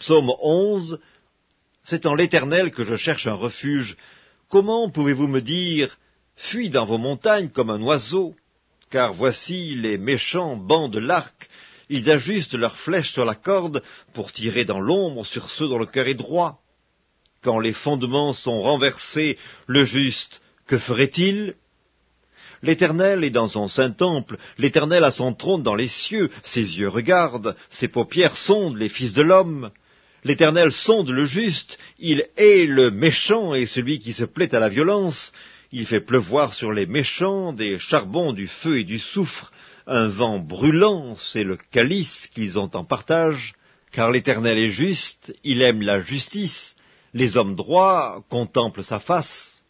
Psaume 11. C'est en l'Éternel que je cherche un refuge. Comment pouvez-vous me dire, fuis dans vos montagnes comme un oiseau? Car voici, les méchants bandent l'arc, ils ajustent leurs flèches sur la corde pour tirer dans l'ombre sur ceux dont le cœur est droit. Quand les fondements sont renversés, le juste, que ferait-il? L'Éternel est dans son saint temple, l'Éternel a son trône dans les cieux, ses yeux regardent, ses paupières sondent les fils de l'homme. L'Éternel sonde le juste, il hait le méchant et celui qui se plaît à la violence. Il fait pleuvoir sur les méchants des charbons, du feu et du soufre. Un vent brûlant, c'est le calice qu'ils ont en partage. Car l'Éternel est juste, il aime la justice. Les hommes droits contemplent sa face.